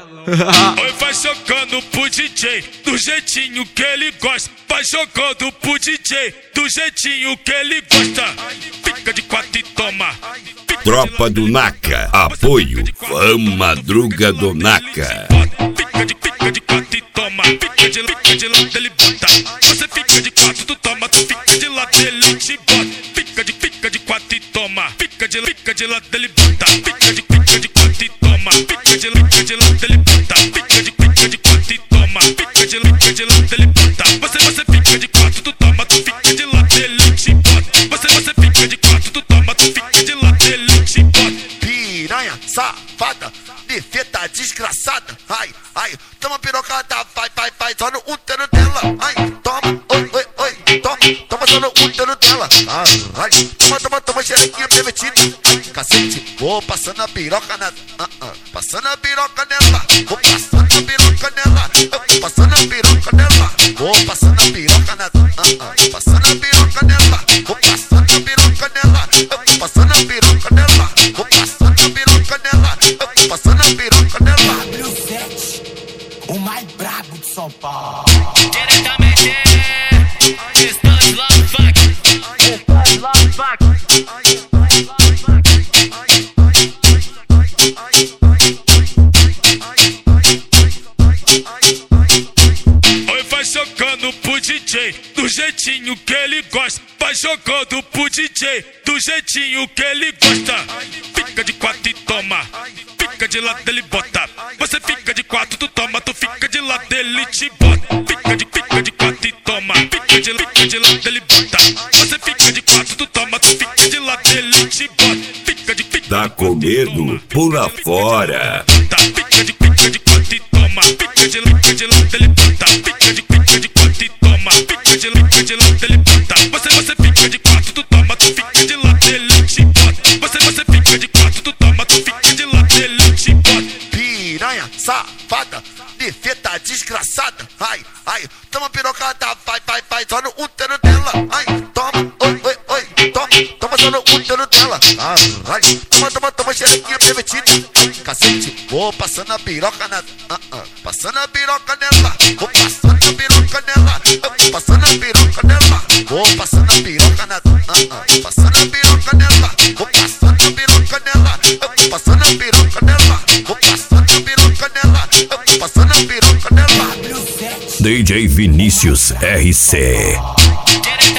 Oi, vai jogando pro DJ do jeitinho que ele gosta. Vai jogando pro DJ do jeitinho que ele gosta. Fica de quatro e toma. Tropa do Naka, apoio Fã Madruga do Naka. Fica de quatro e toma. Fica de lado, ele bota. Você fica de quatro, tu toma. Tu fica de lado, ele te bota. Fica de quatro e toma. Fica de lado, ele bota. Fica de quatro e toma. Fica de lado, ele bota. Fica de quatro e toma. Fica de lado, ele bota. Você fica de quatro, tu toma. Tu fica de lado, ele te bota. Você fica de quatro, tu toma. Tu fica de lado, ele te bota. Piranha, safada, defeta desgraçada. Ai, ai, toma pirocada, vai, só no útero dela. Ai, toma, oi, toma só no útero dela. Ai, toma, xerequinha pervertida. Ai, cacete, vou passando a piroca nela. Passando a piroca nela. Vou passando a piroca nela. Passando a piroca nela. Vou passando a piroca nela. Passando a piroca nela. Vou passando a piroca nela. Passando a piroca nela. Vou passando a piroca nela. Passando a piroca nela. W7, o mais brabo de São Paulo. Diretamente, Estamos Love Fuck. Oi, vai jogando pro DJ do jeitinho que ele gosta. Vai jogando pro DJ do jeitinho que ele gosta. Fica de quatro e toma. Fica de lado, ele bota. Você fica de quatro, tu toma. Tu fica de lado, ele te bota. Fica de quatro e toma. Fica de lado, ele bota. Você fica de quatro, tu toma. Tu fica de lado, ele te bota. Tá com medo? Pula fora. Fica de quatro e toma. Fica de lado, ele bota. Fica de quatro e toma. Fica de lado, ele bota. Você fica de quatro, tu toma. Tu fica de lado, ele te bota. Você fica de quatro, tu toma. Tu fica de lado, ele te bota. Piranha, safada, defeta desgraçada. Ai, ai, toma pirocada, vai, só no útero dela. Ai, toma, oi, toma só no útero dela. Ai, toma xerequinha pervertida. Ai, cacete, vou passando a piroca nela. Passando a piroca nela. Vou passando a piroca nela. Passando a piroca nela. Vou passando a piroca nela. Passando a piroca nela. Vou passando a piroca nela. Passando a piroca nela. Vou passando a piroca nela. Passando a piroca nela. W7, DJ Vinícius RC.